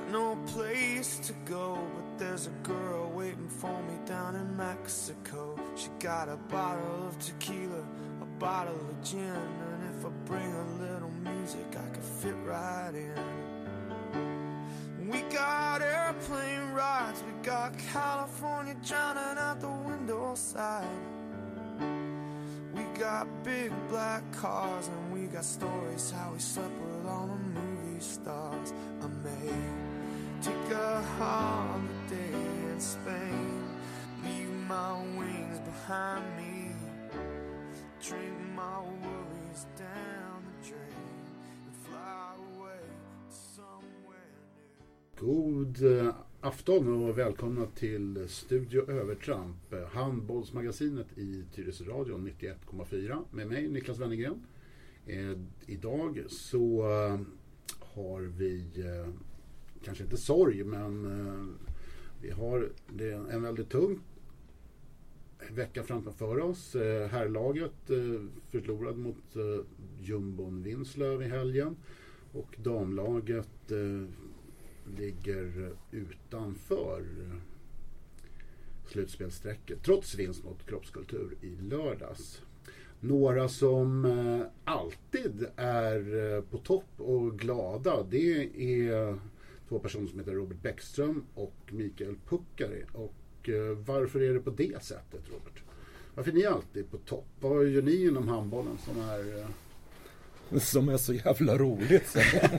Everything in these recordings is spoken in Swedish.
got no place to go, but there's a girl waiting for me down in Mexico. She got a bottle of tequila, a bottle of gin, and if I bring a little music I could fit right in. We got airplane rides, we got California drowning out the window side. We got big black cars and we got stories how we slept with all the movie stars. I may take a holiday in Spain, leave my wings behind me, drink my worries down the drain and fly away to somewhere new. God afton och välkomna till Studio Övertramp, handbollsmagasinet i Tyresö Radio 91,4 med mig Niklas Wennergren. Idag så har vi kanske inte sorg, men vi har en väldigt tung vecka framför oss. Herrlaget förlorade mot Jumbon Vinslöv i helgen och damlaget ligger utanför slutspelsträcket trots vinst mot Kroppskultur i lördags. Några som alltid är på topp och glada, det är två personer som heter Robert Bäckström och Mikael Pukkari. Och varför är det på det sättet, Robert? Varför är ni alltid på topp? Vad gör ni inom handbollen som är så jävla roligt?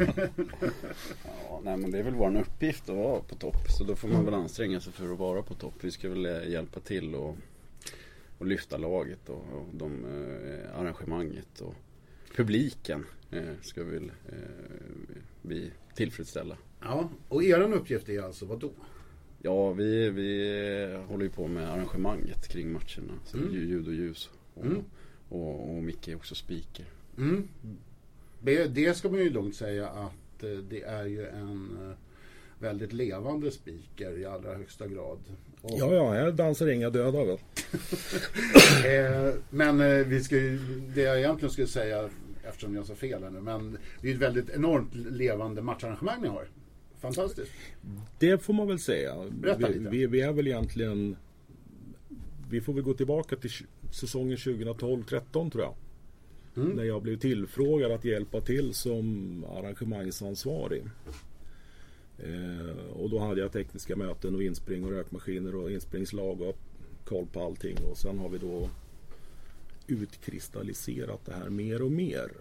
Ja, nej, men det är väl vår uppgift att vara på topp. Så då får man väl anstränga sig för att vara på topp. Vi ska väl hjälpa till och lyfta laget och arrangemanget och publiken ska väl vi tillfredsställa. Ja, och er uppgift är alltså vad då? Ja, vi håller ju på med arrangemanget kring matcherna. Så ljud och ljus och Micke är också speaker. Mm. Det ska man ju lugnt säga att det är ju en väldigt levande speaker i allra högsta grad. Och ja, jag dansar inga döda väl. Men det jag egentligen skulle säga, eftersom jag sa fel här nu, men det är ett väldigt enormt levande matcharrangemang ni har. Fantastiskt. Det får man väl säga. Vi är väl egentligen, vi får väl gå tillbaka till säsongen 2012-13 tror jag. När jag blev tillfrågad att hjälpa till som arrangemangsansvarig. Och då hade jag tekniska möten och inspring och rökmaskiner och inspringslag och koll på allting. Och sen har vi då utkristalliserat det här mer och mer.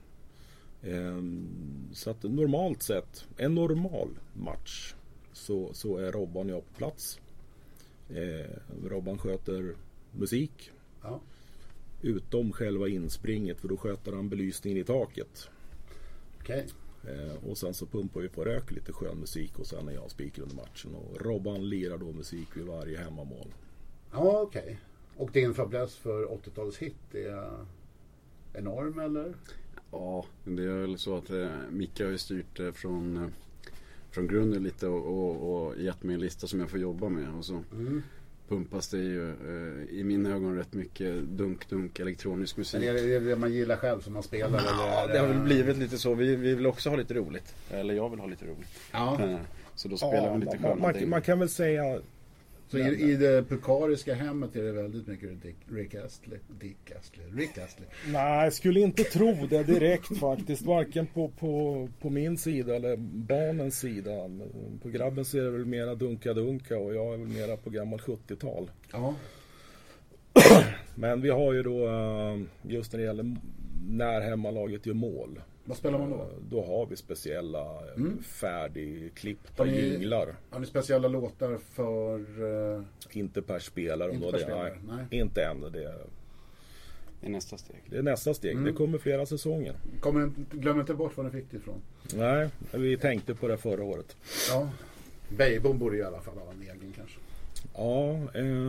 Så att normalt sett, en normal match så är Robban och jag på plats. Robban sköter musik. Ja. Utom själva inspringet, för då sköter han belysningen i taket. Okej. Och sen så pumpar vi på rök, lite skön musik och sen är jag speaker under matchen. Och Robban lirar då musik vid varje hemmamål. Ja, okej. Och din fäbless för 80-talets hit är enorm, eller? Ja, det är väl så att Micke har ju styrt från grunden lite och gett mig en lista som jag får jobba med. Och så pumpas det ju i mina ögon rätt mycket dunk elektronisk musik. Men är det man gillar själv som man spelar? Ja, eller det har väl blivit lite så. Vi vill också ha lite roligt. Eller jag vill ha lite roligt. Ja. Så då spelar vi lite skönt. Man kan väl säga... Så i det pukkariska hemmet är det väldigt mycket Rick Astley. Nej, jag skulle inte tro det direkt faktiskt. Varken på min sida eller barnens sida. På grabben så är det väl mera dunka och jag är väl mera på gammal 70-tal. Ja. Men vi har ju då, just när det gäller när hemmalaget gör mål. Vad spelar man då? Då har vi speciella färdigklippta jinglar. Har ni speciella låtar för... Inte per spelare. Inte per spelare, nej. Inte än. Det är nästa steg. Det är nästa steg. Det kommer flera säsonger. Glöm inte bort var ni fick det ifrån. Nej, vi tänkte på det förra året. Ja, Beijbom borde i alla fall ha en egen kanske. Ja,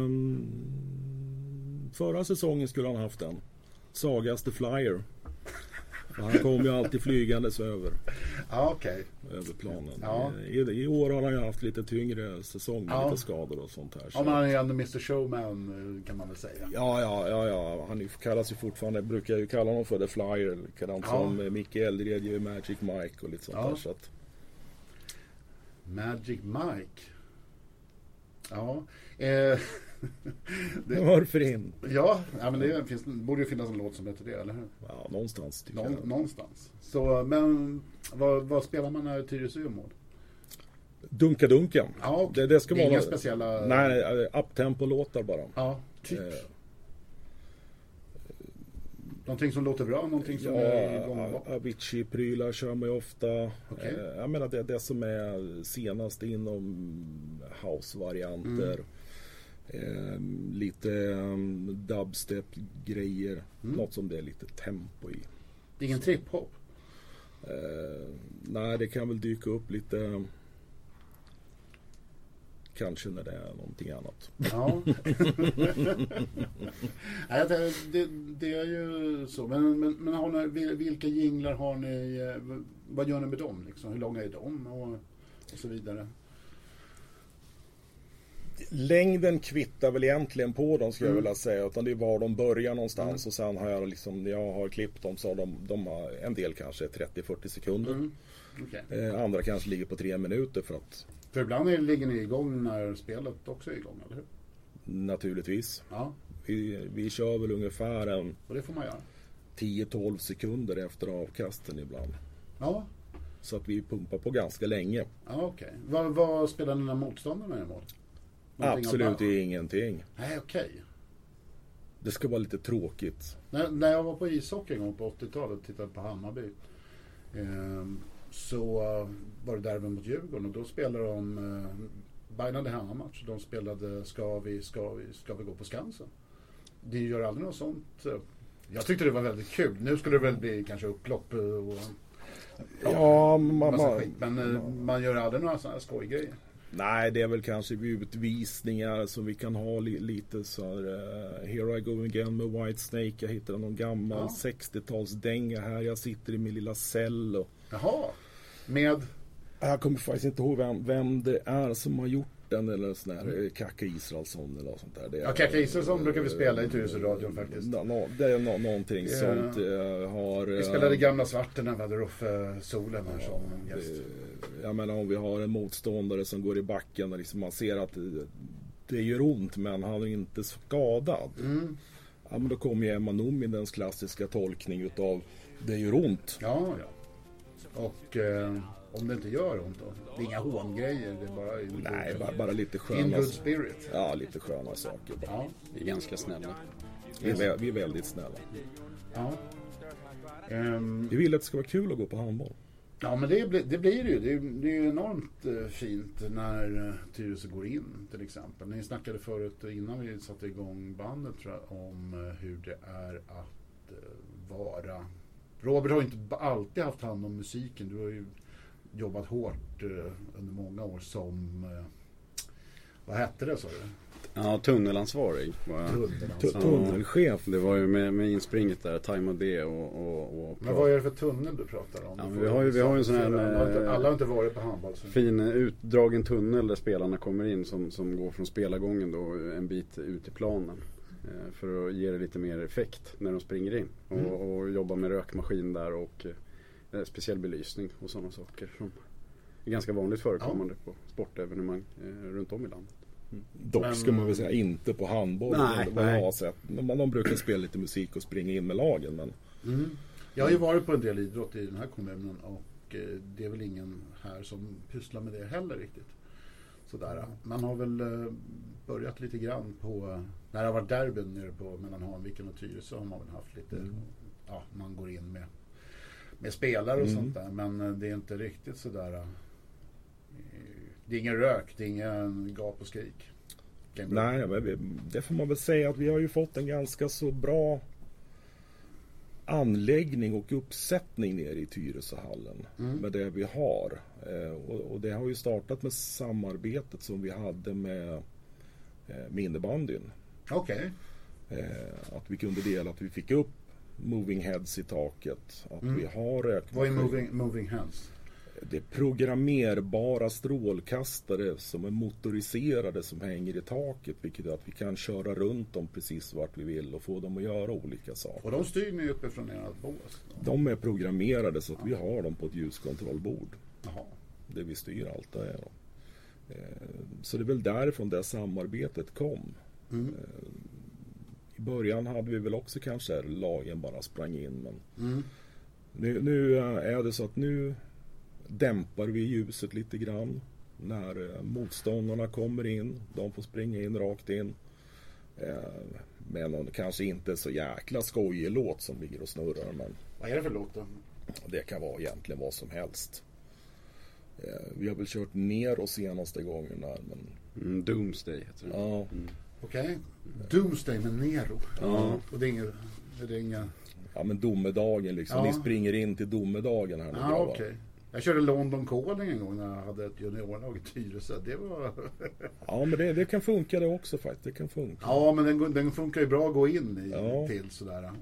förra säsongen skulle han haft den. Sagas The Flyer. Han kommer ju alltid flygandes över. Ja, okej. Över planen. Ja. I år har han ju haft lite tyngre säsong med lite skador och sånt här. Ja, men han är ändå Mr. Showman kan man väl säga. Ja. Han kallas ju fortfarande, brukar ju kalla honom för The Flyer. Som Micke Eldred gör Magic Mike och lite sånt där. Så att... Magic Mike. Ja. Varför inte? Ja, men det borde ju finnas en låt som heter det, eller hur? Ja, någonstans tycker jag. Någonstans. Så, men vad spelar man när Tyresö gör mål? Dunka. Ja, okay. Det ska det är vara inga speciella... Nej, uptempo-låtar bara. Ja, typ. Någonting som låter bra, någonting som är igång. Avicii-prylar kör man ju ofta. Okay. Jag menar det som är senast inom house-varianter. Lite dubstep-grejer. Något som det är lite tempo i. Det är ingen trip-hop? Nej, det kan väl dyka upp lite... Kanske när det är någonting annat. Ja. Nej, det är ju så. Men har ni, vilka jinglar har ni? Vad gör ni med dem? Liksom? Hur långa är de? Och så vidare. Längden kvittar väl egentligen på dem, ska jag vilja säga. Utan det är var de börjar någonstans. Och sen har jag när jag har klippt dem så har de har en del kanske 30-40 sekunder. Okay. Andra kanske ligger på 3 minuter för att... För ibland ligger ni igång när spelet också är igång, eller hur? Naturligtvis. Ja. Vi kör väl ungefär och det får man göra. 10-12 sekunder efter avkasten ibland. Ja. Så att vi pumpar på ganska länge. Ja, okej. Vad spelar ni när motståndarna är i mål? Absolut ingenting. Nej, okej. Det ska vara lite tråkigt. När jag var på ishockey en gång på 80-talet och tittade på Hammarby så var det derby mot Djurgården och då spelade de bärnade hemmamatch. De spelade ska vi gå på Skansen. Det gör aldrig något sånt. Jag tyckte det var väldigt kul. Nu skulle det väl bli kanske upplopp och massa skit. Men man gör aldrig några sådana här skojgrejer. Nej, det är väl kanske utvisningar som vi kan ha lite så här, Here I Go Again med Whitesnake. Jag hittade någon gammal 60-talsdänga här. Jag sitter i min lilla cell och... Jaha, med... Jag kommer faktiskt inte ihåg vem det är som har gjort den, eller sån här Kaka Israelsson eller sånt där. Det är, Kaka Israelsson brukar vi spela i Tyresö-radion faktiskt. Det är någonting sånt har... Vi spelade Gamla Svarten när vi hade Roffe Solen här som gäst. Jag menar, om vi har en motståndare som går i backen och liksom man ser att det gör ont men han är inte skadad. Ja, men då kommer ju Emma Nomindens klassiska tolkning utav det gör ont. Ja. Och om det inte gör ont då? Det är inga hångrejer, det är bara... Nej, bara lite sköna... In good spirit. Ja, lite sköna saker. Ja. Vi är ganska snälla. Vi är väldigt snälla. Ja. Vi vill att det ska vara kul att gå på handboll. Ja, men det blir det ju. Det är ju enormt fint när Tyresö går in till exempel. Ni snackade förut innan vi satte igång bandet tror jag, om hur det är att vara... Robert har inte alltid haft hand om musiken. Du har ju jobbat hårt under många år som... vad hette det, sa du? Ja, tunnelansvarig. Tunnelchef. Det var ju med inspringet där, tajma det och men vad är det för tunnel du pratar om? Ja, vi har ju en sån här... alla har inte varit på handboll. Så. Fin utdragen tunnel där spelarna kommer in som går från spelargången då en bit ut i planen. För att ge det lite mer effekt när de springer in. Och jobba med rökmaskin där och speciell belysning och sådana saker som är ganska vanligt förekommande på sportevenemang runt om i landet. Dock ska man väl säga inte på handboll. Nej. De brukar spela lite musik och springa in med lagen. Men... Jag har ju varit på en del idrott i den här kommunen och det är väl ingen här som pysslar med det heller riktigt. Sådär. Man har väl börjat lite grann på, när det har varit derbyn nere på mellan Hanviken och Tyresö har man väl haft lite, man går in med spelare och sånt där, men det är inte riktigt sådär. Det är ingen rök, det är ingen gap och skrik. Nej, men det får man väl säga att vi har ju fått en ganska så bra anläggning och uppsättning nere i Tyresöhallen med det vi har. Och det har ju startat med samarbetet som vi hade med innebandyn. Okej. Att vi kunde dela, att vi fick upp moving heads i taket. Att vi har rökmaskin. Vad är moving heads? Det är programmerbara strålkastare som är motoriserade som hänger i taket, vilket är att vi kan köra runt dem precis vart vi vill och få dem att göra olika saker. Och de styr ni uppifrån ert bås? De är programmerade så att vi har dem på ett ljuskontrollbord. Jaha. där vi styr allt det här. Så det är väl därifrån det samarbetet kom. I början hade vi väl också kanske lagen bara sprang in, men nu är det så att nu dämpar vi ljuset lite grann när motståndarna kommer in. De får springa in rakt in med någon kanske inte så jäkla skojig låt som ligger och snurrar, men vad är det för låt då? Det kan vara egentligen vad som helst. Vi har väl kört ner oss senaste gången där, men Doomsday heter det. Ja. Okej. Doomsday med Nero. Ja. Och det är inga... Ja, men domedagen liksom. Ja. Ni springer in till domedagen här nu. Ja, okej. Jag körde London Calling en gång när jag hade ett juniorlag i Tyresö. Det var... Ja, men det kan funka det också faktiskt. Det kan funka. Ja, men den funkar ju bra att gå in i till sådär.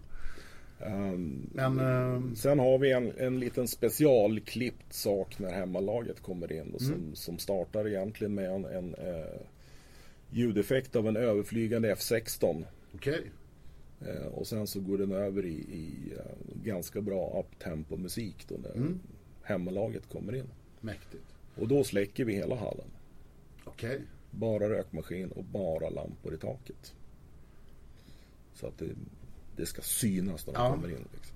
Men sen har vi en liten specialklippt sak när hemmalaget kommer in och som startar egentligen med en ljudeffekt av en överflygande F-16. Okej. Och sen så går den över i ganska bra uptempo musik då när hemmalaget kommer in. Mäktigt. Och då släcker vi hela hallen. Okej. Bara rökmaskin och bara lampor i taket. Så att det ska synas när de kommer in. Liksom.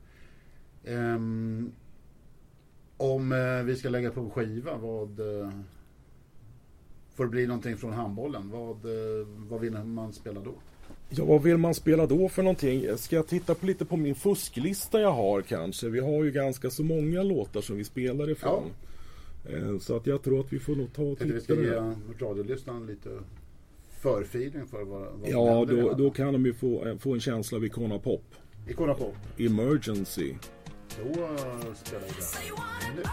Om vi ska lägga på skiva, vad får det bli någonting från handbollen? Vad vill man spela då? Ja, vad vill man spela då för någonting? Ska jag titta lite på min fusklista jag har kanske? Vi har ju ganska så många låtar som vi spelar ifrån. Ja. Så att jag tror att vi får nog ta och titta. Vi ska ge radiolyssnarna lite förfeeling för vad ja, då kan de ju få en känsla av Icona Pop. Icona Pop. Emergency. Då spelar vi det nu.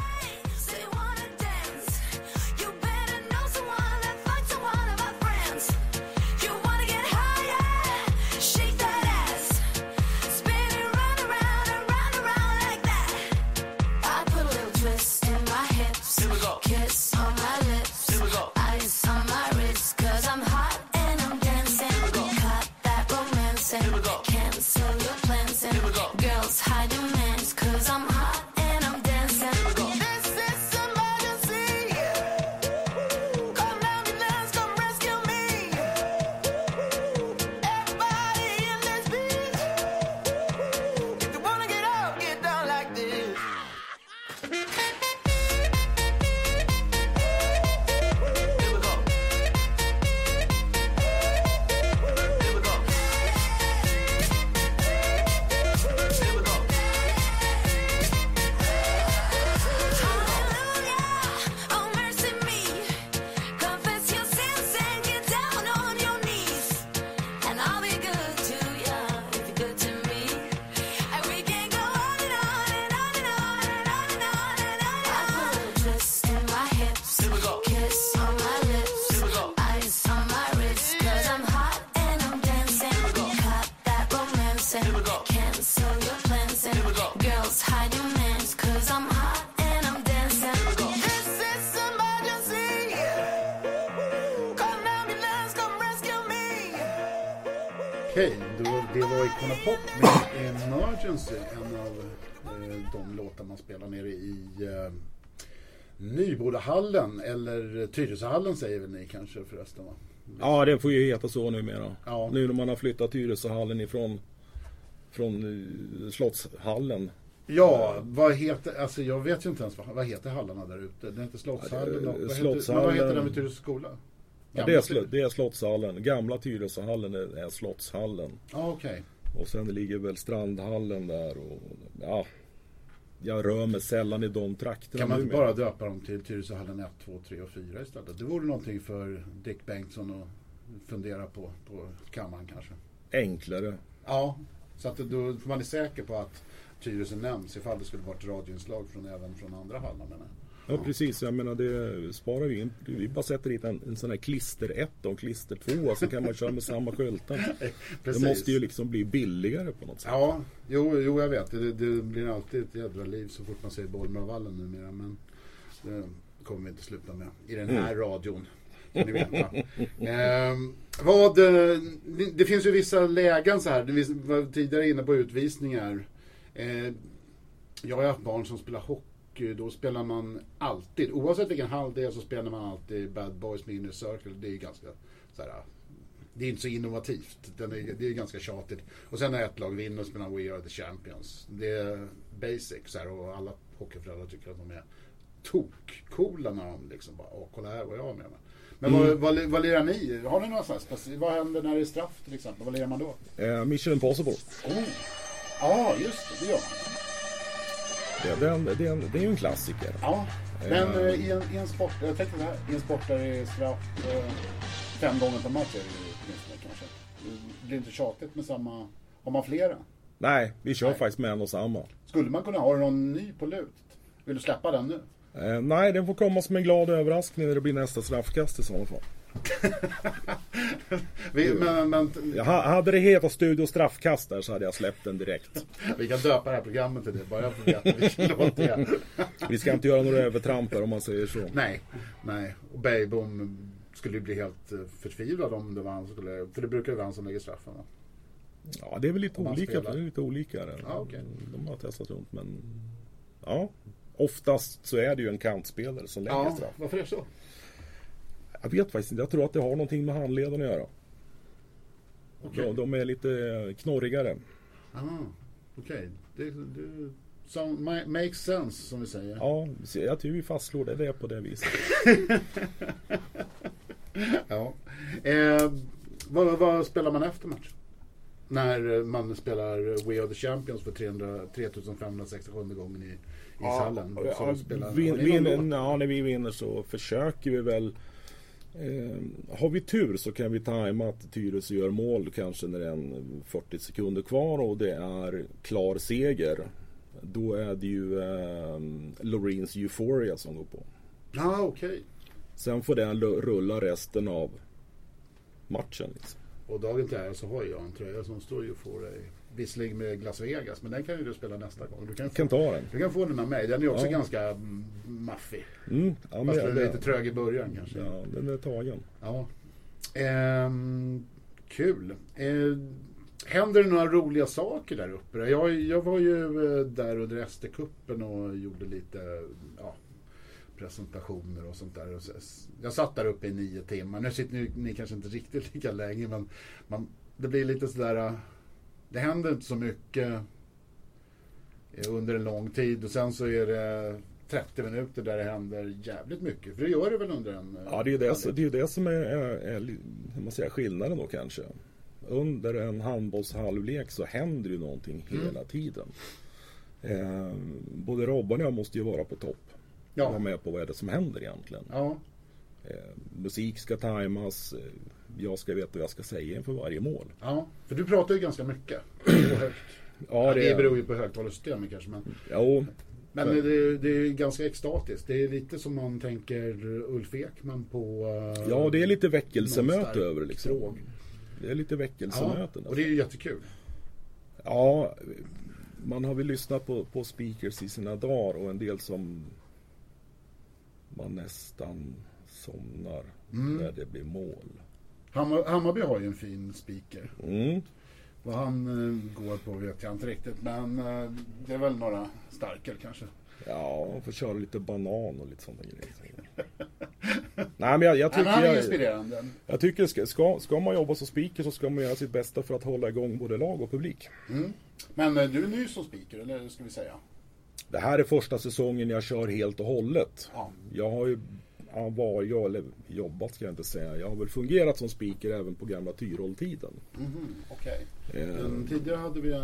Okej, det var Icona Pop med Emergency, en av de låtar man spelar nere i Nybodahallen, eller Tyresöhallen säger väl ni kanske förresten, va? Ja, det får ju heta så numera. Ja. Nu när man har flyttat Tyresöhallen från Slottshallen. Ja, vad heter, alltså jag vet ju inte ens vad heter hallarna där ute. Det är inte Slottshallen. Vad heter den vid Tyresö skola? Ja, det är Slottshallen. Gamla Tyresöhallen är Slottshallen. Ja, okej. Och sen ligger väl Strandhallen där och ja, jag rör mig sällan i de trakterna. Kan man inte bara döpa dem till Tyresöhallen 1, 2, 3 och 4 istället? Det vore någonting för Dick Bengtsson att fundera på kammaren kanske. Enklare. Ja, så att då man är säker på att Tyresö nämns ifall det skulle vara ett radioinslag även från andra hallar, menar jag. Ja, precis. Jag menar, det sparar vi in. Vi bara sätter dit en sån här klister 1 och klister 2 så kan man köra med samma skyltar. Det måste ju liksom bli billigare på något sätt. Ja, jo jag vet. Det blir alltid ett jädra liv så fort man säger Bollmaravallen numera, men det kommer vi inte sluta med i den här radion. Ni vet, det finns ju vissa lägen så här. Vi var tidigare inne på utvisningar. Jag har haft barn som spelar hockey då spelar man alltid, oavsett vilken hall det är, så spelar man alltid Bad Boys med Inner Circle. Det är ganska så här, det är inte så innovativt. Det är ganska tjatigt. Och sen när ett lag vinner, spelar We Are The Champions. Det är basic så här, och alla hockeyföräldrar tycker att de är tok-coola när de liksom bara, kolla här vad jag har med mig. Men vad lirar ni? Har ni några sådana? Vad händer när det är straff till exempel? Vad lirar man då? Mission Impossible. Ja, just det gör man. Det är ju en klassiker. Ja, men i en sport, jag tänkte så här, i en sport där det är straff 5 gånger per match är det ju kanske. Det blir inte tjatigt med samma, har man flera? Nej, vi kör faktiskt med en och samma. Skulle man kunna ha någon ny på lut? Vill du släppa den nu? Nej, den får komma som en glad överraskning när det blir nästa straffkast i sådana fall. Hade det hetat Studio Straffkast där så hade jag släppt den direkt. Vi kan döpa det här programmet till det, bara jag får veta vilken låt det är. Vi ska inte göra några övertramper om man säger så. Nej. Och Beijbom skulle ju bli helt förtvivlad om det var han som skulle, för det brukar ju vara han som lägger straffen, va? Ja, det är väl lite olika. Det är lite olika. Ja, okay. De har testat runt, men ja, oftast så är det ju en kantspelare som lägger straff. Varför är det så? Jag vet faktiskt inte. Jag tror att det har någonting med handleden att göra. Okay. De är lite knorrigare. Okej. Det makes sense, som vi säger. Ja, jag tror vi fastslår det. Det är på det viset. Ja. Vad spelar man efter match? När man spelar We Are The Champions för 3567 gången i ishallen. När vi vinner så försöker vi väl. Har vi tur så kan vi tajma att Tyresö gör mål kanske när det är 40 sekunder kvar och det är klar seger. Då är det ju Loreens Euphoria som går på. Okej. Sen får den rulla resten av matchen liksom. Och dagen till här så har jag en tröja som står Euphoria i. Visserligen med Las Vegas, men den kan ju du spela nästa gång. Du kan ta den. Du kan få den med mig. Den är också ganska maffig. Ja, fast den är lite trög i början kanske. Ja, den är tagen. Ja. Kul. Händer det några roliga saker där uppe? Jag var ju där under SD-kuppen och gjorde lite presentationer och sånt där. Jag satt där uppe i 9 timmar. Nu sitter ni kanske inte riktigt lika länge, men det blir lite sådär. Det händer inte så mycket under en lång tid och sen så är det 30 minuter där det händer jävligt mycket. För det gör det väl under en... Ja, det är ju det som är hur man säger, skillnaden då kanske. Under en handbollshalvlek så händer ju någonting hela tiden. Både Robban och jag måste ju vara på topp. Ja. Vara med på vad är det som händer egentligen. Ja. Musik ska tajmas. Jag ska veta vad jag ska säga inför varje mål. Ja, för du pratar ju ganska mycket. Högt. Ja, det beror ju på högtalarsystemet kanske. Men det är ganska extatiskt. Det är lite som man tänker Ulf Ekman på... Ja, det är lite väckelsemöte över liksom. Det är lite väckelsemöten. Ja, och det är ju jättekul. Ja, man har väl lyssnat på speakers i sina dagar och en del som man nästan somnar när det blir mål. Hammarby har ju en fin speaker. Vad han går på vet jag inte riktigt, men det är väl några starkare kanske. Ja, man får köra lite banan och lite sådana grejer. Nej, men jag tycker han är inspirerande. Jag tycker ska man jobba som speaker så ska man göra sitt bästa för att hålla igång både lag och publik. Men du är ny som speaker, eller ska vi säga? Det här är första säsongen jag kör helt och hållet. Ja. Jag har ju jobbat ska jag inte säga. Jag har väl fungerat som speaker även på gamla Tyrol-tiden. Okej. Tidigare hade vi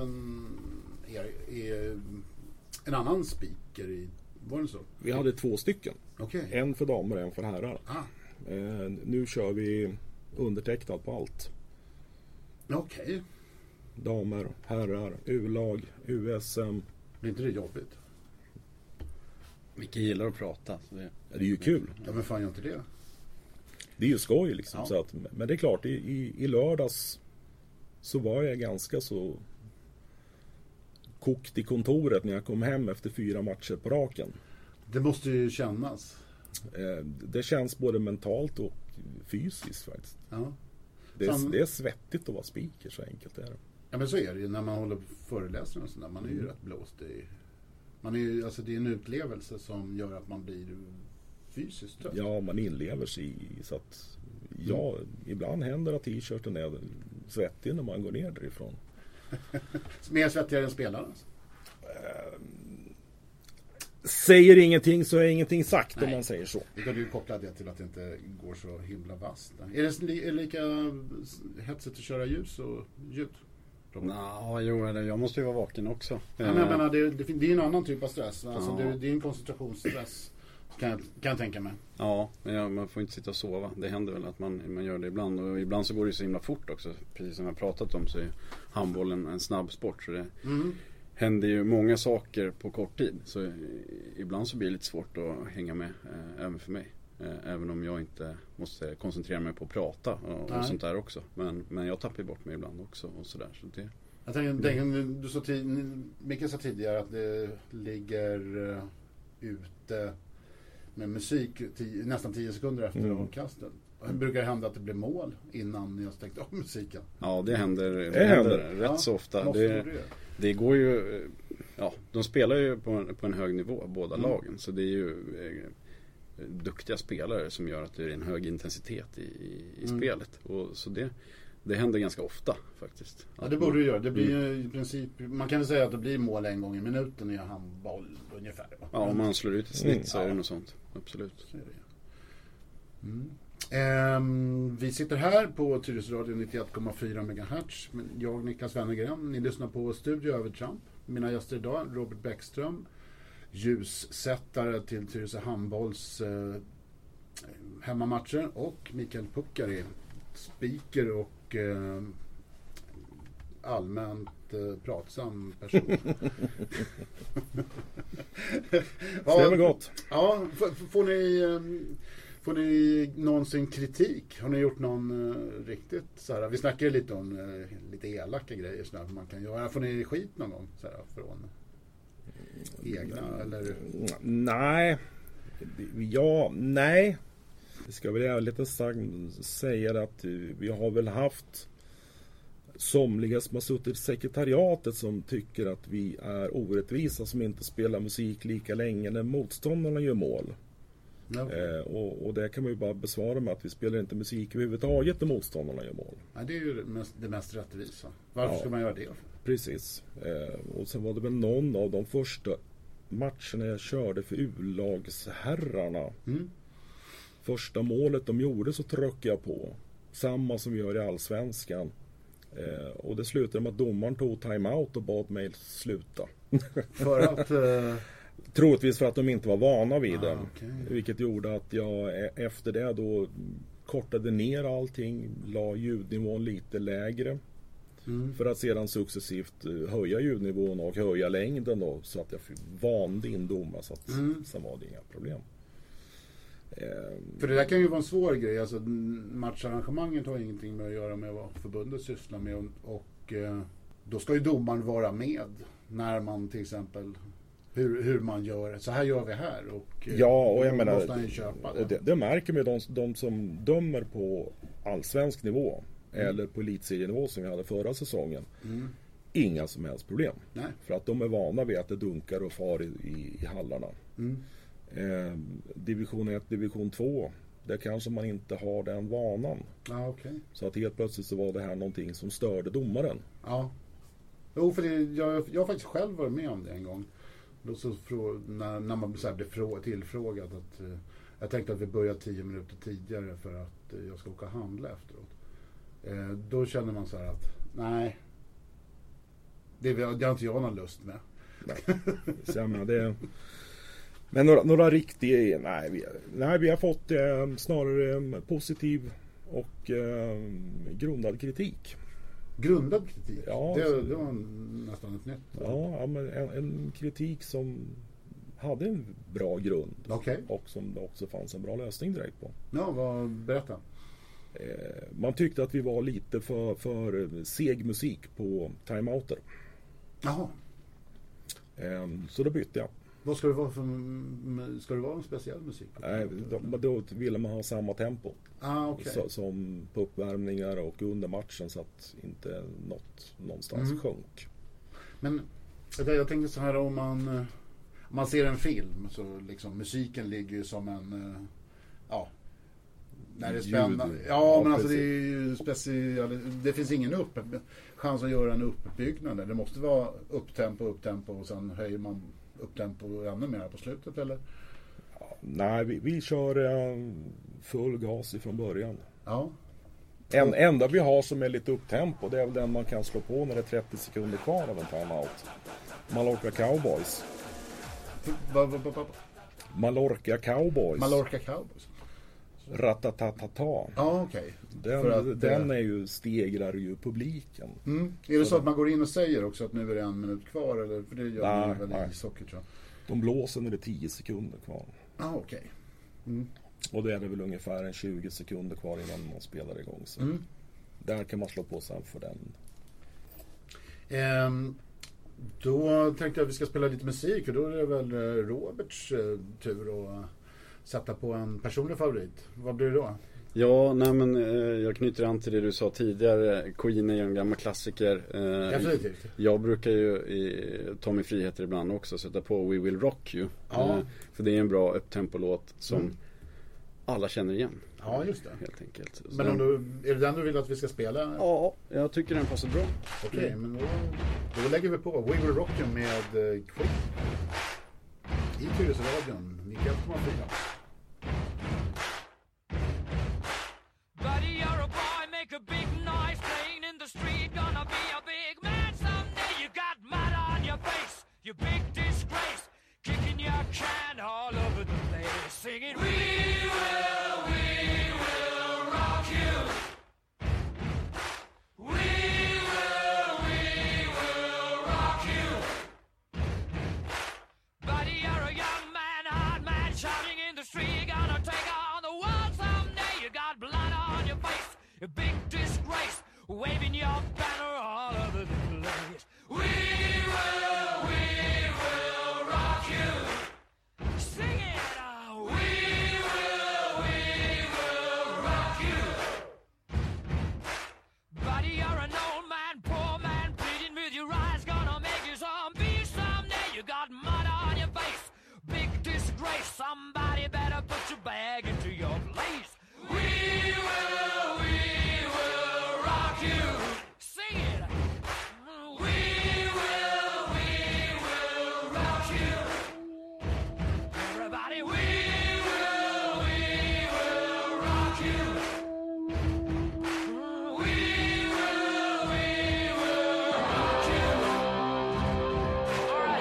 en annan speaker var det så? Vi hade 2 stycken. Okay. En för damer och en för herrar. Nu kör vi undertecknat på allt. Okej. Damer, herrar, U-lag, USM. Blir inte det jobbigt? Vilka gillar att prata. Så det är ju kul. Ja, men fan gör inte det? Det är ju skoj liksom. Ja. Så att, men det är klart, i lördags så var jag ganska så kokt i kontoret när jag kom hem efter 4 matcher på raken. Det måste ju kännas. Det känns både mentalt och fysiskt faktiskt. Ja. Det är svettigt att vara speaker, så enkelt är det. Ja, men så är det ju när man håller föreläsningar och sådär. Man är ju rätt blåst i Man är ju, alltså det är en utlevelse som gör att man blir fysiskt trött. Ja, man inlever sig i, så att ibland händer att t-shirten är svettig när man går ner därifrån. Mer svettigare än spelaren? Säger ingenting så är ingenting sagt. Nej. Om man säger så. Då kan du koppla det till att det inte går så himla vasst. Är det lika hetsigt att köra ljus och ljud? Jag måste ju vara vaken också. Ja, men jag menar, det är en annan typ av stress. Alltså, det är en koncentrationsstress. Kan jag tänka mig. Ja, men man får inte sitta och sova. Det händer väl att man gör det ibland. Och ibland så går det så himla fort också. Precis som jag pratat om så är handbollen en snabb sport. Så det händer ju många saker på kort tid. Så ibland så blir det lite svårt att hänga med även för mig. Även om jag inte måste koncentrera mig på att prata och sånt där också. Men jag tappar bort mig ibland också. Och så där, så det... Jag tänker, Micke sa tidigare att det ligger ute med musik nästan 10 sekunder efter avkastet. Brukar det hända att det blir mål innan ni har stängt av musiken? Ja, det händer rätt så ofta. Det går ju... Ja, de spelar ju på en hög nivå, båda lagen. Så det är ju duktiga spelare som gör att det är en hög intensitet i spelet. Och så det händer ganska ofta faktiskt. Ja, det borde det göra. Det blir ju i princip, man kan väl säga att det blir mål en gång i minuten i handboll ungefär. Va? Ja, om man slår ut ett snitt så är det något sånt. Absolut. Så är det. Vi sitter här på Tyresö Radio 91,4 MHz. Jag, Niklas Wennergren. Ni lyssnar på Studio Övertramp. Mina gäster idag, Robert Bäckström, ljussättare till Tyresö handbolls hemmamatcher, och Mikael Pukkari, speaker och allmänt pratsam person. Stämmer gott. Ja, får ni någonsin kritik? Har ni gjort någon riktigt så här? Vi snackar lite om lite elaka grejer så där, man kan göra. Får ni skit någon gång så här, från egna eller? Nej. Det ska väl ärligt säga att vi har väl haft somliga som har suttit i sekretariatet som tycker att vi är orättvisa som inte spelar musik lika länge när motståndarna gör mål. Och det kan man ju bara besvara med att vi spelar inte musik överhuvudtaget när motståndarna gör mål. Ja, det är ju det mest rättvisa. Varför ska man göra det? Precis. Och sen var det väl någon av de första matcherna jag körde för U-lagsherrarna. Första målet de gjorde så tryckte jag på. Samma som vi gör i Allsvenskan. Och det slutade med att domaren tog timeout och bad mig sluta. För att... Troligtvis för att de inte var vana vid den. Okay. Vilket gjorde att jag efter det då kortade ner allting. La ljudnivån lite lägre. För att sedan successivt höja ljudnivån och höja längden då, så att jag vande in domar. Så att sen var det inga problem. För det där kan ju vara en svår grej. Alltså, matcharrangemanget har ingenting med att göra med vad förbundet sysslar med. Och då ska ju domaren vara med när man till exempel hur man gör. Så här gör vi här. Och jag menar, måste han ju köpa det märker man de som dömer på allsvensk nivå eller på elitserienivå som vi hade förra säsongen. Inga som helst problem. Nej. För att de är vana vid att det dunkar och far i hallarna. Division 1, division 2, där kanske man inte har den vanan. Okay. Så att helt plötsligt så var det här någonting som störde domaren. Ja. Jo, för jag har faktiskt själv varit med om det en gång. Då så när man så här blev tillfrågad att jag tänkte att vi börjar 10 minuter tidigare för att jag ska åka och handla efteråt. Då känner man så här att nej, det har inte jag någon lust med. Nej. Men några riktiga... Nej, vi har fått snarare positiv och grundad kritik. Grundad kritik? Ja, det var nästan ett nytt. Ja, men en kritik som hade en bra grund. Okay. Och som det också fanns en bra lösning direkt på. Ja, berätta. Man tyckte att vi var lite för seg musik på timeouter. Jaha. Så då bytte jag. Vad ska det vara ska det vara en speciell musik? Nej, då ville man ha samma tempo. Okay. Som på uppvärmningar och under matchen så att inte någonstans sjönk. Men jag tänker så här, om man man ser en film så liksom musiken ligger ju som en när det är spännande. Ja, men alltså det är ju det finns ingen chans att göra en uppbyggnad. Det måste vara upptempo och sen höjer man upptempo ännu mer på slutet, eller? Ja, nej, vi kör full gas ifrån början. Ja. En enda vi har som är lite upptempo, det är väl den man kan slå på när det är 30 sekunder kvar av en timeout. Mallorca Cowboys. Mallorca Cowboys. Ratatatata. Ja, okej. Den är ju, stegrar ju publiken. Är det så att man går in och säger också att nu är det 1 minut kvar? Eller? För det gör man väl i socker, tror jag. De blåser när det är 10 sekunder kvar. Ja, okej. Och det är det väl ungefär en 20 sekunder kvar innan man spelar igång. Så där kan man slå på sig för den. Då tänkte jag att vi ska spela lite musik. Och då är det väl Roberts tur att sätta på en personlig favorit. Vad blir det då? Ja, nej men jag knyter an till det du sa tidigare. Queen är ju en gammal klassiker. Definitivt. Jag brukar ju ta mig friheter ibland också, sätta på We Will Rock You. För det är en bra upptempo-låt som alla känner igen. Ja, just det. Helt enkelt. Men är det den du vill att vi ska spela? Ja, jag tycker den passar bra. Okej, men då lägger vi på We Will Rock You med Queen. I Tyresöradion 91,4. Buddy, you're a boy, make a big noise, playing in the street, gonna be a big man someday. You got mud on your face, you big disgrace, kicking your can all over the place, singing we will rock you. We will rock you. Buddy, you're a young man, hard man, shouting in the street, gonna take on the world someday. You got blood on your face, a big disgrace, waving your banner all over the place. We will rock you. Sing it, we will rock you. Buddy, you're an old man, poor man, pleading with your eyes, gonna make you zombie someday. You got mud on your face, big disgrace, somebody better put your bag into your place. We will rock you. Sing it. We will rock you. Everybody, we will rock you. We will rock you. All right.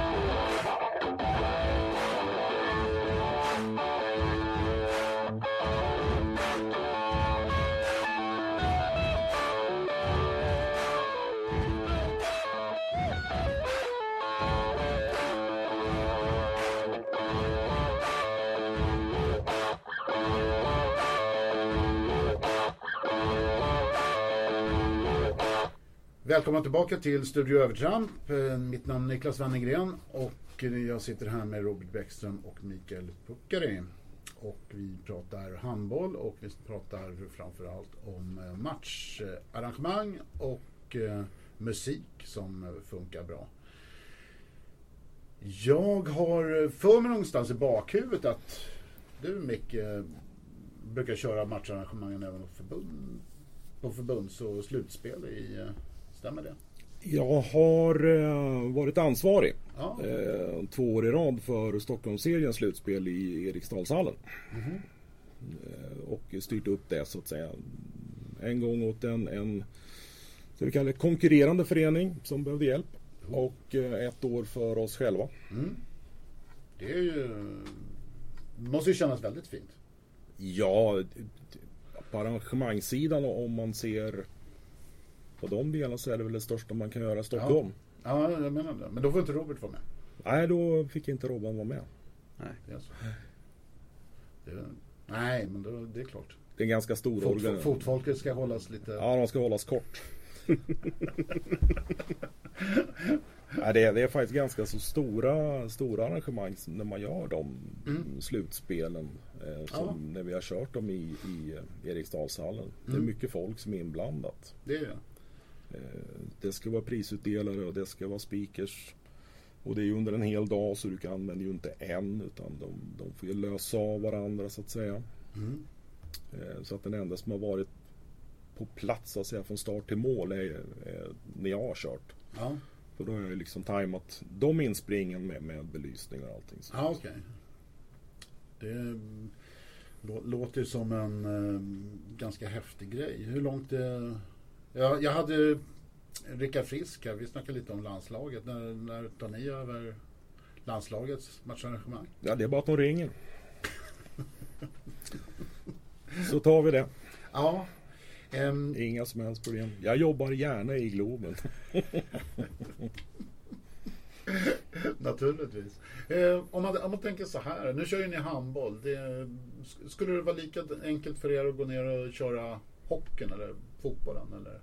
Välkomna tillbaka till Studio Övertramp. Mitt namn är Niklas Wennergren och jag sitter här med Robert Bäckström och Mikael Puckari. Och vi pratar handboll och vi pratar framförallt om matcharrangemang och musik som funkar bra. Jag har för mig någonstans i bakhuvudet att du, Micke, brukar köra matcharrangemangen även på förbunds- och slutspel i... Stämmer det? Jag har varit ansvarig 2 år i rad för Stockholmsseriens slutspel i Eriksdalshallen. Och styrt upp det så att säga. En gång åt en så vi kallar det konkurrerande förening som behövde hjälp. Och 1 år för oss själva. Det är ju... måste ju kännas väldigt fint. Ja, på arrangemangssidan om man ser på de delarna så är det väl det största man kan göra i Stockholm. Ja, jag menar det. Men då får inte Robert vara med. Nej, då fick inte Robban vara med. Nej, det är så. Nej, men då, det är klart. Det är en ganska stor organisation. Fotfolket ska hållas lite... Ja, de ska hållas kort. Ja, det är faktiskt ganska så stora arrangemang när man gör de slutspelen som när vi har kört dem i Eriksdalshallen. Det är mycket folk som är inblandat. Det är det. Det ska vara prisutdelare och det ska vara speakers. Och det är ju under en hel dag, så du kan använda ju inte en, utan de får ju lösa av varandra så att säga. Så att den enda som har varit på plats så att säga, från start till mål är när jag har kört. Ja. För då har jag ju liksom tajmat de inspringen med belysning och allting. Ja, okej. Det låter ju som en ganska häftig grej. Hur långt det... Jag hade Rickard Frisk här. Vi snackade lite om landslaget. När tar ni över landslagets matcharrangemang? Ja, det är bara att de ringer. Så tar vi det. Ja. Inga som helst problem. Jag jobbar gärna i Globen. Naturligtvis. Om man tänker så här. Nu kör ju ni handboll. Skulle det vara lika enkelt för er att gå ner och köra hockeyn eller fotbollen? Eller?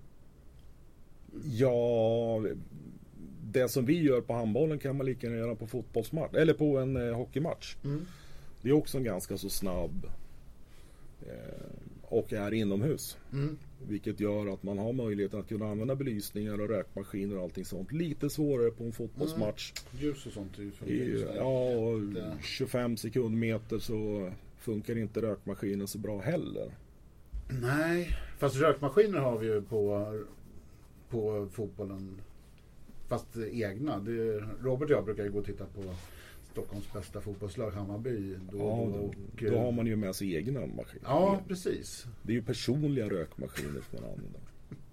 Ja, det som vi gör på handbollen kan man lika gärna göra på fotbollsmatch. Eller på en hockeymatch. Det är också en ganska så snabb och är inomhus. Vilket gör att man har möjlighet att kunna använda belysningar och rökmaskiner och allting sånt. Lite svårare på en fotbollsmatch. Ljus och sånt. Ja, och 25 sekundmeter så funkar inte rökmaskinen så bra heller. Nej, fast rökmaskiner har vi ju på fotbollen. Fast egna. Robert och jag brukar ju gå och titta på Stockholms bästa fotbollslag, Hammarby. Då har man ju med sig egna maskiner. Ja, precis. Det är ju personliga rökmaskiner som man använder.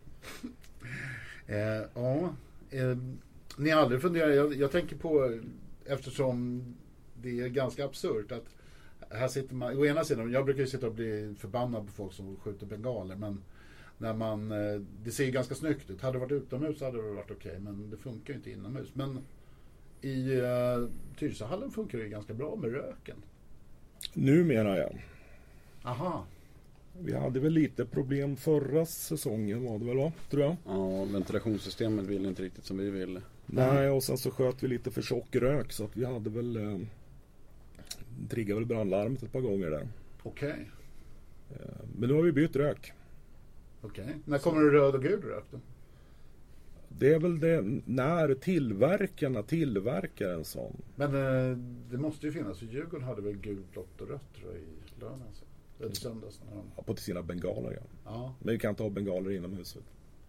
Ni har aldrig funderat, jag tänker på, eftersom det är ganska absurt att här sitter man, å ena sidan, jag brukar ju sitta och bli förbannad på folk som skjuter bengaler, men när man, det ser ju ganska snyggt ut. Hade det varit utomhus hade det varit okej, men det funkar ju inte inomhus. Men i Tyresöhallen funkar det ju ganska bra med röken. Numera, ja. Aha. Vi hade väl lite problem förra säsongen, var det väl, va? Tror jag. Ja, ventilationssystemet ville inte riktigt som vi ville. Nej, och sen så sköt vi lite för tjock rök, så att vi hade väl triggade väl brandlarmet ett par gånger där. Okej. Men nu har vi bytt rök. Okej. När kommer det röd och gul rök då? Det är väl det när tillverkarna tillverkar en sån. Men det måste ju finnas. Djurgården hade väl gult, blått och rött tror jag, i lönen. Eller söndags. Ja, på sina bengaler, ja. Ja. Men vi kan inte ha bengaler inomhuset.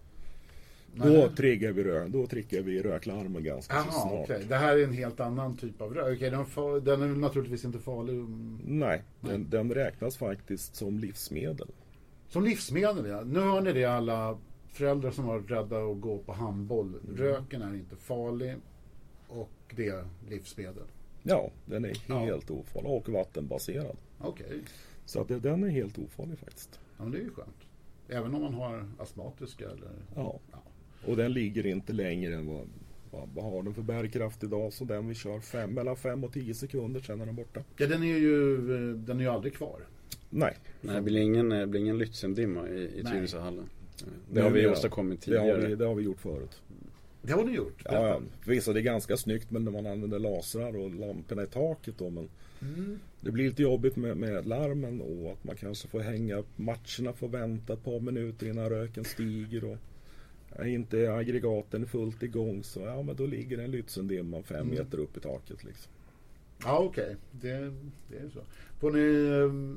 Då triggar vi röklarmen ganska så snart. Okay. Det här är en helt annan typ av rök. Okay, den är naturligtvis inte farlig. Nej, den räknas faktiskt som livsmedel. Som livsmedel, ja. Nu hör ni det, alla föräldrar som var rädda att gå på handboll. Röken är inte farlig och det är livsmedel. Ja, den är helt ofarlig och vattenbaserad. Okej. Så att den är helt ofarlig faktiskt. Ja, men det är ju skönt. Även om man har astmatiska eller... Ja. Och den ligger inte längre än vad har den för bärkraft idag, så den vi kör mellan 5 och 10 sekunder, sen är den borta. Ja, den är ju aldrig kvar. Nej. Det blir ingen Lützendimma i Tyresöhallen. Det har vi åstadkommit tidigare. Det har vi gjort förut. Det har ni gjort? Ja, visst, det är ganska snyggt, men när man använder lasrar och lamporna i taket då, men det blir lite jobbigt med larmen och att man kanske får hänga matcherna, får vänta ett par minuter innan röken stiger och inte aggregaten är fullt igång, så men då ligger en Lützendimma 5 meter upp i taket liksom. Ja, okej. Det är så. Får ni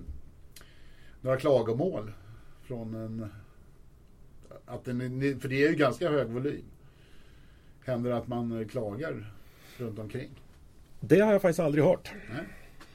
några klagomål från för det är ju ganska hög volym. Händer det att man klagar runt omkring? Det har jag faktiskt aldrig hört. Nej.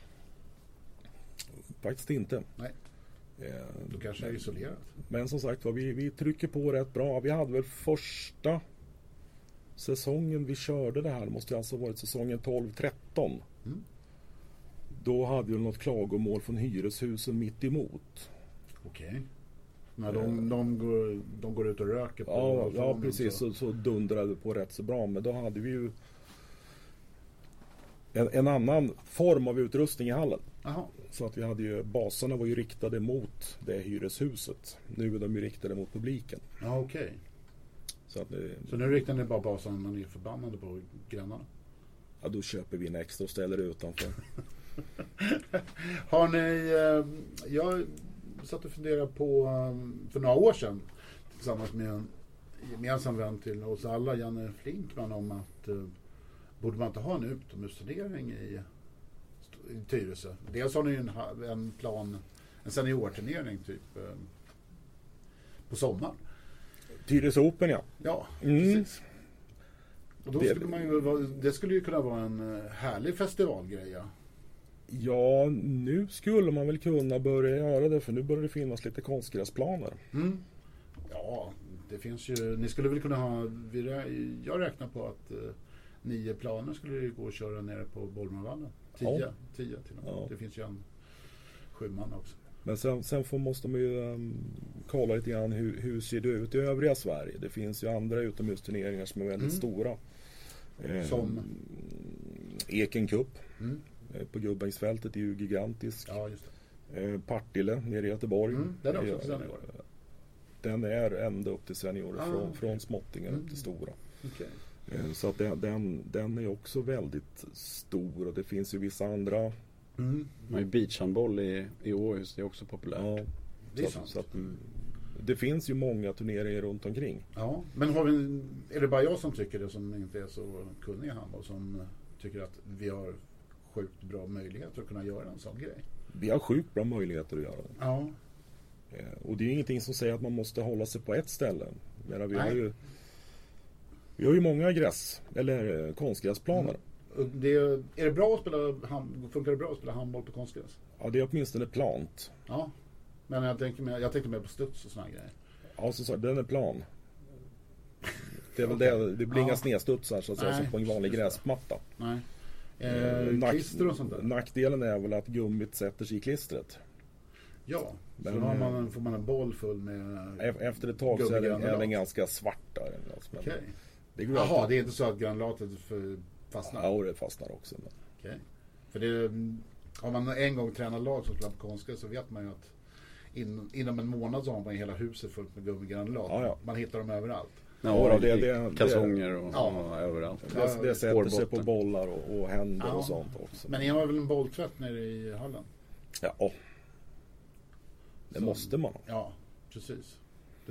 Faktiskt inte. Nej. Då kanske det är isolerat. Men som sagt, vi trycker på rätt bra. Vi hade väl första säsongen vi körde det här, det måste alltså ha varit säsongen 12-13. Då hade vi något klagomål från hyreshusen mitt emot. Okej. När de går ut och röker på ja precis, så dundrade det på rätt så bra. Men då hade vi ju en annan form av utrustning i hallen. Aha. Så att vi hade ju, baserna var ju riktade mot det hyreshuset. Nu är de ju riktade mot publiken. Ja, okej. Så nu riktar ni bara basen när ni är förbannade på grannarna? Ja, då köper vi en extra och ställer utanför. Har ni... jag satt och funderade på för några år sedan tillsammans med en gemensam vän till oss alla, Janne Flinkman, om att Borde man inte ha en utomhusturnering i Tyresö? Dels har ni ju en plan, en seniorturnering typ på sommaren. Tyresö Open, ja. Ja, precis. Och då skulle det skulle ju kunna vara en härlig festivalgrej. Ja, nu skulle man väl kunna börja göra det, för nu börjar det finnas lite konstgräsplaner. Ja, det finns ju, ni skulle väl kunna ha, jag räknar på att 9 planer skulle det gå att köra nere på Bollmarvallen. 10 till och med. Ja. Det finns ju en 7-man också. Men sen måste man ju kolla lite grann hur ser det ut i övriga Sverige. Det finns ju andra utomhusturneringar som är väldigt stora. Som? Eken Cup på Gubbängsfältet är ju gigantisk. Ja, just det. Partille nere i Göteborg. Den är också senior. Den är ända upp till seniorer från småttingen upp till stora. Okay. Så att den är också väldigt stor, och det finns ju vissa andra. Man har ju beachhandboll i Åhus, det är också populärt. Ja, det är sant. Så att, det finns ju många turneringar runt omkring. Ja, men är det bara jag som tycker det, som inte är så kunnig i handboll, som tycker att vi har sjukt bra möjligheter att kunna göra en sån grej? Vi har sjukt bra möjligheter att göra det. Ja. Och det är ingenting som säger att man måste hålla sig på ett ställe. Men vi har ju många eller konstgräsplaner. Är det bra att funkar det bra att spela handboll på konstgräs? Ja, det är åtminstone plant. Ja, men jag tänkte mer på studs och såna grejer. Ja, så den är plan. Det är väl det blir inga snedstudsar så att säga, som på en vanlig gräsmatta. Nej. Klister och sånt där. Nackdelen är väl att gummit sätter sig i klistret. Ja, men, så får man en boll full med efter ett tag så är den ganska svart där. Okej. Jaha, det är inte så att granulatet fastnar? Ja, det fastnar också. Okej. För om man en gång tränar lag som spelar på konstgräs, så vet man ju att inom en månad så har man hela huset fullt med gummigranulat. Ja. Man hittar dem överallt. Ja, kalsonger och överallt. Det sätter sig på bollar och händer och sånt också. Men ni har väl en bolltvätt nere i hallen? Ja. Det måste man. Ja, precis. Det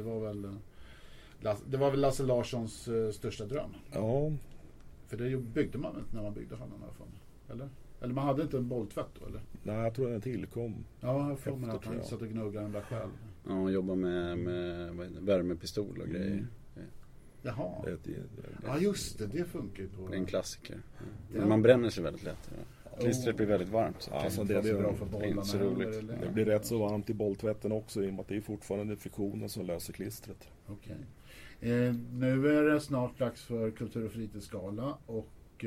var väl Lasse Larssons största dröm. Ja. För det byggde man inte när man byggde hallen i alla fall. Eller man hade inte en bolltvätt då, eller? Nej, jag tror den tillkom. Ja, jag får mig att han satt och gnuggade den där själv. Ja, han jobbar med värmepistol och grejer. Jaha. Ja, just det funkar ju på. Det är en klassiker. Men man bränner sig väldigt lätt. Klistret blir väldigt varmt. Så alltså det är bra för bollarna. Inte så roligt. Det blir rätt så varmt i bolltvätten också, i och med att det är fortfarande friktionen som löser klistret. Okej. Nu är det snart dags för Kultur- och fritidsgala, och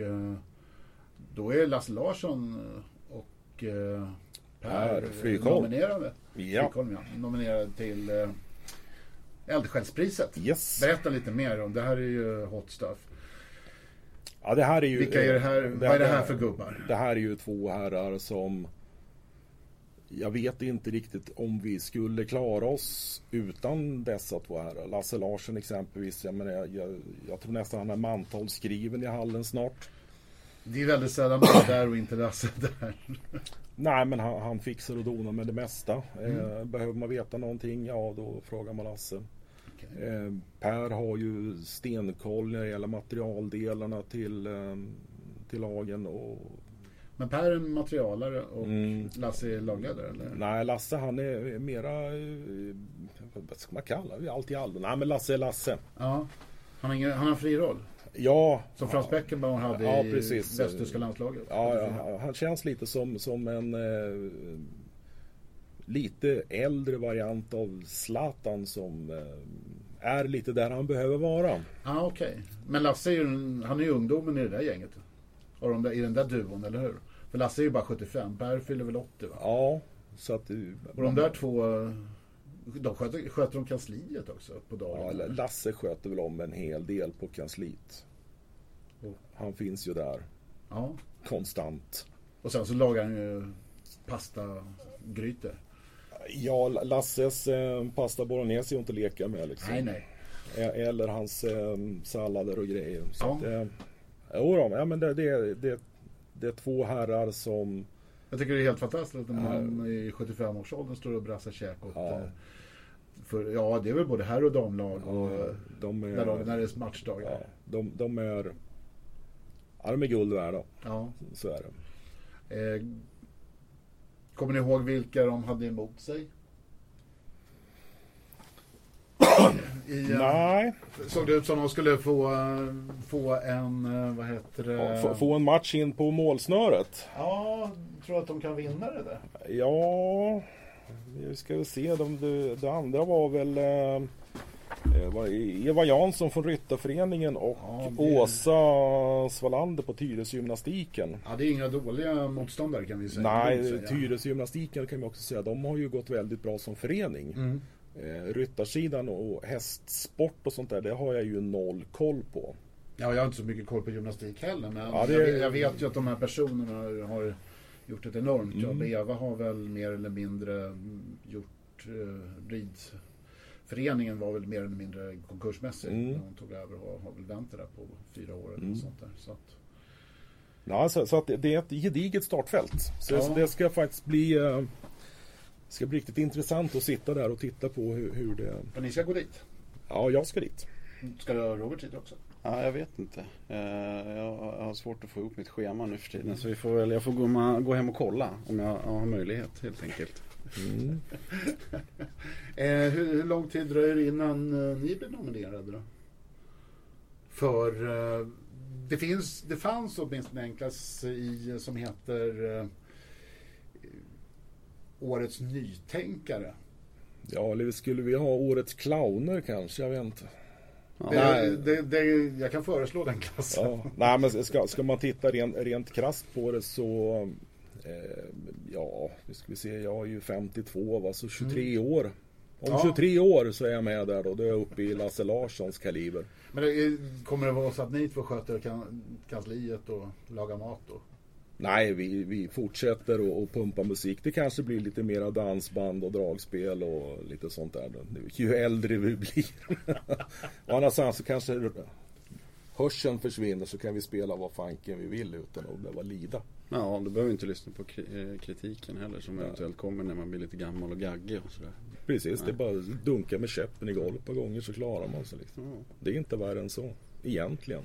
då är Lasse Larsson och Per Frykholm nominerade till Eldsjälspriset. Yes. Berätta lite mer om det här. Är ju hot stuff. Ja, det här är ju, vilka är det här? Vad är det här för gubbar? Det här är ju 2 herrar som jag vet inte riktigt om vi skulle klara oss utan dessa 2 herrar. Lasse Larsson exempelvis, jag tror nästan han är mantalsskriven i hallen snart. Det är väldigt sällan man är där och inte Lasse där. Nej, men han fixar och donar med det mesta. Behöver man veta någonting, ja då frågar man Lasse. Okay. Per har ju stenkoll när det gäller materialdelarna till lagen. Men Per är en materialare och Lasse är lagledare, eller? Nej, Lasse han är mera, vad ska man kalla det? Allt i allo. Nej, men Lasse är Lasse. Ja, han har en fri roll. Ja. Som Frans Beckenbauer hade i västtyska landslaget. Ja, han känns lite som en lite äldre variant av Zlatan som är lite där han behöver vara. Ja, okej. Men Lasse han är ju ungdomen i det där gänget. Och i den där duon, eller hur? För Lasse är ju bara 75, Per fyller väl 80, va? Ja, så att... Och de där 2, de sköter de kansliet också på dagen? Ja, Lasse sköter väl om en hel del på kansliet. Han finns ju där. Ja. Konstant. Och sen så lagar han ju pastagrytor. Ja, Lasses pasta bolognese är ju inte leka med liksom. Nej. Eller hans sallader och grejer. Så ja. Ja, men det är 2 herrar som... Jag tycker det är helt fantastiskt att en man i 75-årsåldern står och brassar käk åt... För, det är väl både herr- och damlag och när det är matchdagar. Ja, de är Ja, de är guld värda. Ja. Så är det. Kommer ni ihåg vilka de hade emot sig? Nej. Såg det ut som de skulle få en, vad heter det? Få en match in på målsnöret. Ja, tror du att de kan vinna det där? Ja, vi ska väl se. Det andra var väl Eva Jansson från Ryttarföreningen och Åsa Svalander på Tyresgymnastiken. Ja, det är inga dåliga motståndare kan vi säga. Nej, Tyresgymnastiken kan vi också säga. De har ju gått väldigt bra som förening. Ryttarsidan och hästsport och sånt där, det har jag ju noll koll på. Ja, jag har inte så mycket koll på gymnastik heller, men ja, jag vet ju att de här personerna har gjort ett enormt jobb. Eva har väl mer eller mindre gjort ridföreningen var väl mer eller mindre konkursmässig när hon tog över och har väl vänt det där på 4 år eller sånt där. Så att... Ja, så att det är ett gediget startfält. Så det ska faktiskt bli riktigt intressant att sitta där och titta på hur det... Men ni ska gå dit? Ja, jag ska dit. Ska Robert dit också? Ja, jag vet inte. Jag har svårt att få ihop mitt schema nu för tiden. Så jag får gå hem och kolla om jag har möjlighet helt enkelt. Hur lång tid dröjer det innan ni blir nominerade då? För det fanns åtminstone en klass som heter Årets nytänkare. Ja, eller skulle vi ha Årets clowner kanske, jag vet inte. Jag kan föreslå den klassen. Ja. Nej, men ska man titta rent krasst på det så nu ska vi se, jag är ju 52, alltså 23 år. Om 23 år så är jag med där och då är jag uppe i Lasse Larssons kaliber. Men kommer det vara så att ni två sköter kansliet och lagar mat då? Nej, vi fortsätter och pumpa musik. Det kanske blir lite mera dansband och dragspel och lite sånt där. Ju äldre vi blir. Å andra sidan så kanske hörseln försvinner så kan vi spela vad fanken vi vill utan att behöva lida. Ja, du behöver inte lyssna på kritiken heller som eventuellt kommer när man blir lite gammal och gaggig och sådär. Precis, det är bara att dunka med käppen i golvet ett par gånger så klarar man sig liksom. Det är inte värre än så, egentligen.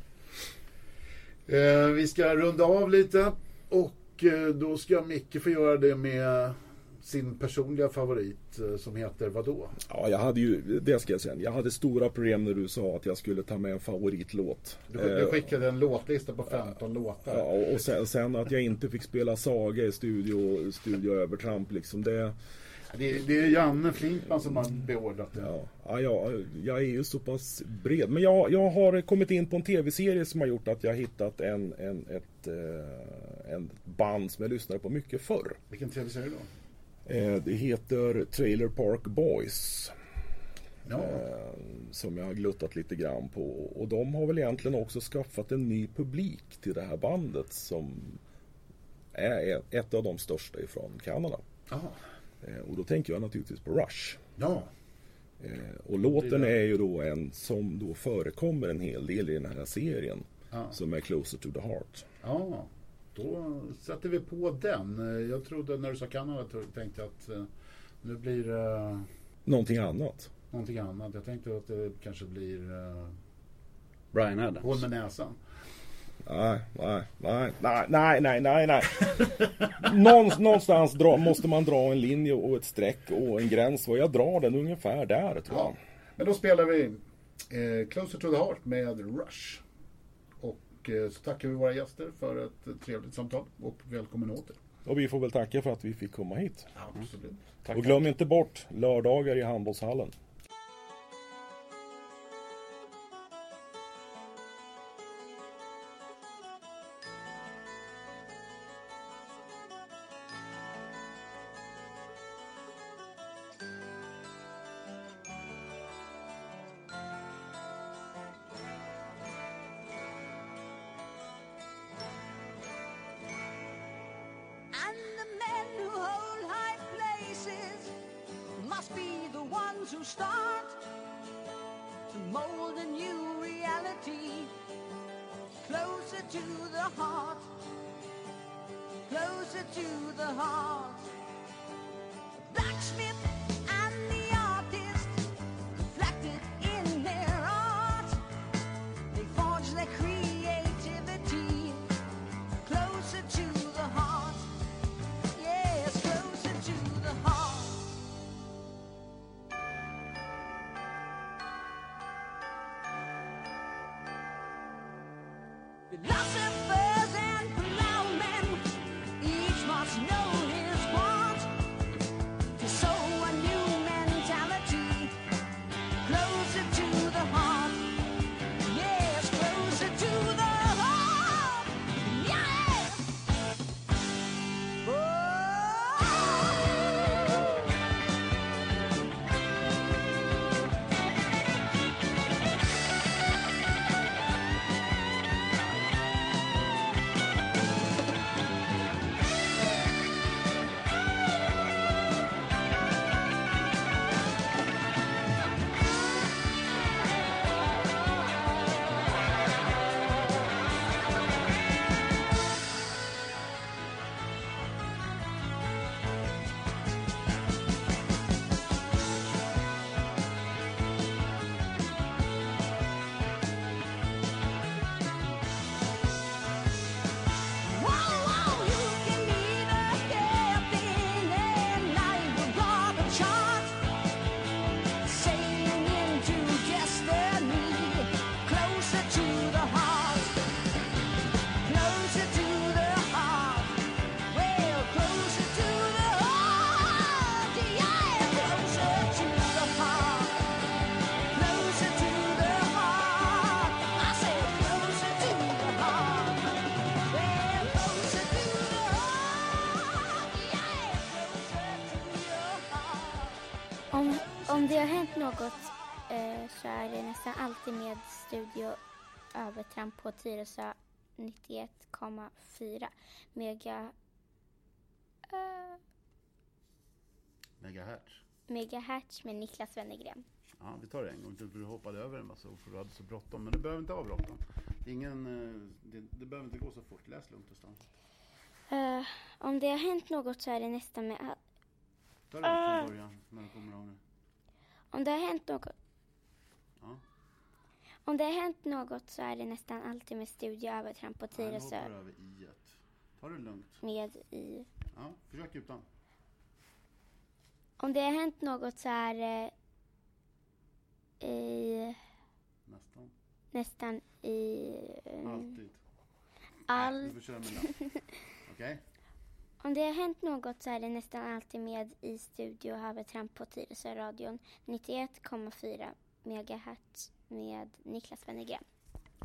Vi ska runda av lite och då ska Micke få göra det med sin personliga favorit som heter vadå? Ja, det ska jag säga. Jag hade stora problem när du sa att jag skulle ta med en favoritlåt. Du skickade en låtlista på 15 låtar. Ja, och sen att jag inte fick spela Saga i studioövertramp liksom. Det är Janne Flinkman som har beordrat det. Ja, jag är ju så pass bred. Men jag har kommit in på en tv-serie som har gjort att jag har hittat en band som jag lyssnade på mycket förr. Vilken tv-serie då? Det heter Trailer Park Boys. Ja. Som jag har gluttat lite grann på. Och de har väl egentligen också skaffat en ny publik till det här bandet som är ett av de största ifrån Kanada. Och då tänker jag naturligtvis på Rush. Ja. Och låten är ju då en som då förekommer en hel del i den här serien. Som är Closer to the Heart. Ja, då sätter vi på den. Jag trodde när du sa Kanada tänkte jag att nu blir det... Någonting annat. Jag tänkte att det kanske blir... Bryan Adams. Håll med näsan. Nej. Någonstans måste man dra en linje och ett streck och en gräns. Och jag drar den ungefär där, tror jag. Men då spelar vi Closer to the Heart med Rush. Och så tackar vi våra gäster för ett trevligt samtal. Och välkommen åter. Och vi får väl tacka för att vi fick komma hit. Absolut. Och glöm inte bort lördagar i handbollshallen. To start to mold a new reality closer to the heart, closer to the heart. The blacksmith and the artist reflected in their art. They forged their creativity Om det har hänt något så är det nästan alltid med studioövertramp på Tyresö 91,4 megahertz med Niklas Wennergren. Ja, vi tar det en gång till för du hoppade över en massa för du hade så bråttom. Men det behöver inte vara bråttom. Det behöver inte gå så fort. Läs lugnt och stans. Om det har hänt något så är det nästan med... Ta det från början när du kommer ihåg det. Om det har hänt något... Ja. Om det har hänt något så är det nästan alltid med studioövertramp på Tyresö. Hoppar över i-et. Ta det lugnt. Med i... Ja, försök utan. Om det har hänt något så är det nästan i... Alltid. Nej, du får köra med lapp. Okej? Om det har hänt något så är det nästan alltid med i studioövertramp på Tyresö radion 91,4 megahertz med Niklas Wennergren.